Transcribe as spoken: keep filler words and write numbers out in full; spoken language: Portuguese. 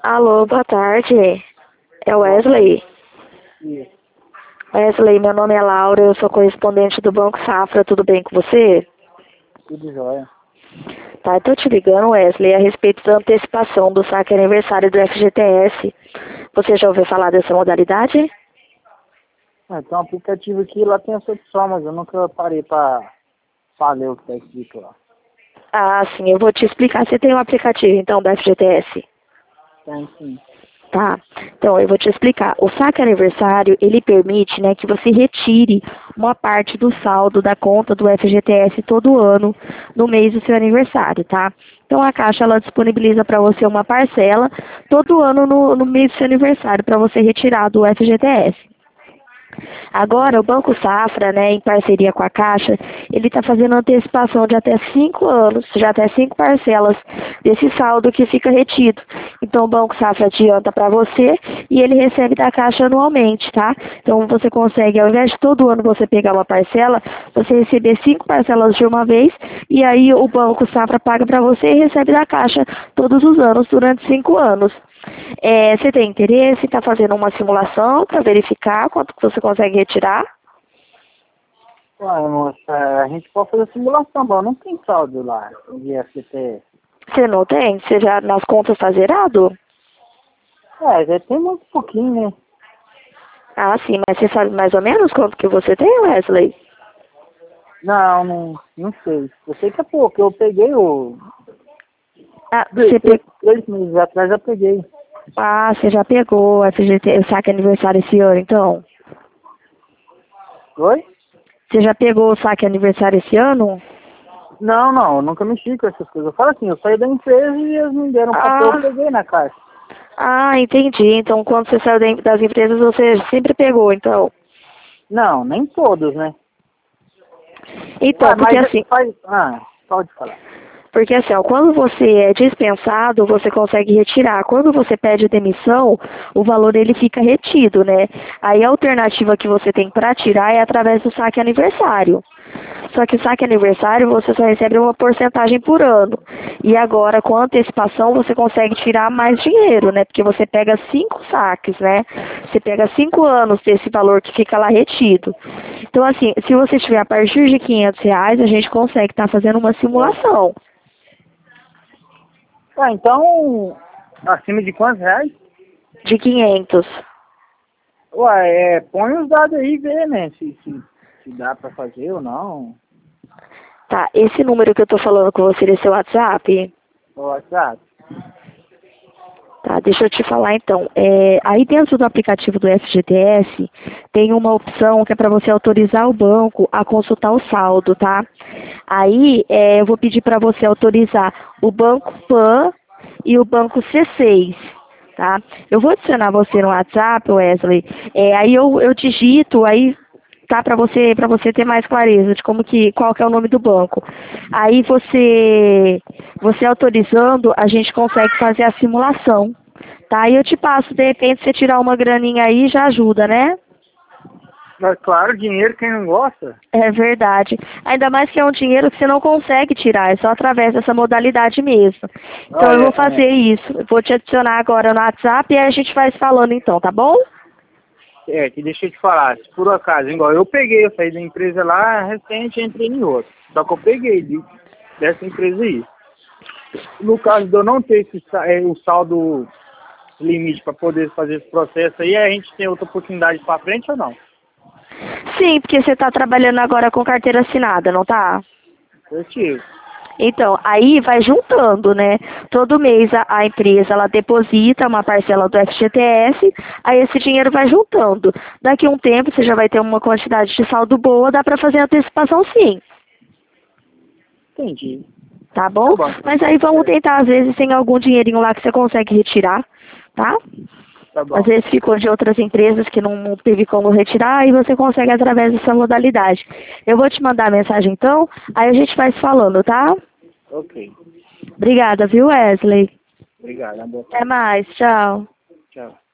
Alô, boa tarde. É o Wesley? Isso, Wesley, meu nome é Laura, eu sou correspondente do Banco Safra, tudo bem com você? tudo jóia. Tá, eu tô te ligando, Wesley, a respeito da antecipação do saque aniversário do F G T S. Você já ouviu falar dessa modalidade? Ah, tem um aplicativo aqui, lá tem essa opção, mas eu nunca parei pra, pra ler o que tá escrito lá. Ah, sim, eu vou te explicar. Você tem um aplicativo, então, do F G T S? Tem sim. Tá, então eu vou te explicar. O saque aniversário, ele permite, né, que você retire uma parte do saldo da conta do F G T S todo ano, no mês do seu aniversário, tá? Então a Caixa, ela disponibiliza para você uma parcela todo ano no, no mês do seu aniversário, para você retirar do F G T S. Agora, o Banco Safra, né, em parceria com a Caixa, ele está fazendo antecipação de até cinco anos, já até cinco parcelas desse saldo que fica retido. Então, o Banco Safra adianta para você e ele recebe da Caixa anualmente, tá? Então, você consegue, ao invés de todo ano você pegar uma parcela, você receber cinco parcelas de uma vez e aí o Banco Safra paga para você e recebe da Caixa todos os anos, durante cinco anos. É, você tem interesse em estar fazendo uma simulação para verificar quanto que você consegue retirar? Ué, moça, a gente pode fazer simulação, mas não tem saldo lá de F G T S. Você não tem? Você já nas contas está zerado? É, já tem muito pouquinho, né? Ah, sim, mas você sabe mais ou menos quanto que você tem, Wesley? Não, não, não sei. Eu sei que é pouco, eu peguei o... Ah, Três, você, três, pe... três meses atrás eu peguei. ah, você já pegou o F G T, o saque aniversário esse ano, então? Oi? Você já pegou o saque aniversário esse ano? Não, não, eu nunca mexi com essas coisas. Eu falo assim, eu saí da empresa e eles me deram um papel, eu Ah, peguei na caixa. ah, entendi. Então, quando você saiu da- das empresas, você sempre pegou, então? Não, nem todos, né? Então, Ah, porque mas assim, faz... Ah, pode falar. Porque assim, ó, quando você é dispensado, você consegue retirar. Quando você pede demissão, o valor ele fica retido, né? Aí a alternativa que você tem para tirar é através do saque aniversário. Só que o saque aniversário você só recebe uma porcentagem por ano. E agora, com a antecipação, você consegue tirar mais dinheiro, né? Porque você pega cinco saques, né? Você pega cinco anos desse valor que fica lá retido. Então, assim, se você tiver a partir de quinhentos reais, a gente consegue estar fazendo uma simulação. Ah, então, acima de quantos reais? De quinhentos. Ué, é, põe os dados aí e vê, né, se, se, se dá pra fazer ou não. Tá, esse número que eu tô falando com você é seu WhatsApp? O WhatsApp. Tá, deixa eu te falar então. É, aí dentro do aplicativo do F G T S tem uma opção que é para você autorizar o banco a consultar o saldo, tá? Aí é, eu vou pedir para você autorizar o Banco Pan e o Banco C seis. Tá? Eu vou adicionar você no WhatsApp, Wesley. É, aí eu, eu digito, aí tá para você para você ter mais clareza de como que qual que é o nome do banco. Aí você você autorizando, a gente consegue fazer a simulação. Tá? E eu te passo, de repente você tirar uma graninha aí já ajuda, né? Mas claro, dinheiro quem não gosta. É verdade. Ainda mais que é um dinheiro que você não consegue tirar, é só através dessa modalidade mesmo. Então eu Olha, vou fazer é, isso. Eu vou te adicionar agora no WhatsApp e aí a gente vai se falando então, tá bom? é, que deixa eu te falar, se por acaso, igual eu peguei, eu saí da empresa lá, recente entrei em outra. Só que eu peguei de, dessa empresa aí. No caso de eu não ter esse, sa- é, o saldo limite para poder fazer esse processo aí, a gente tem outra oportunidade para frente ou não? Sim, porque você está trabalhando agora com carteira assinada, não tá? Positivo. Então, aí vai juntando, né? Todo mês a, a empresa ela deposita uma parcela do F G T S, aí esse dinheiro vai juntando. Daqui a um tempo você já vai ter uma quantidade de saldo boa, dá para fazer antecipação sim, Entendi. tá Tá bom? bom, então. Mas aí vamos É, tentar, às vezes tem algum dinheirinho lá que você consegue retirar, tá? tá Às bom. vezes ficou de outras empresas que não, não teve como retirar e você consegue através dessa modalidade. Eu vou te mandar a mensagem então, aí a gente vai se falando, tá? Ok. Obrigada, viu, Wesley? Obrigado. Uma boa Até tarde. mais, tchau. Tchau.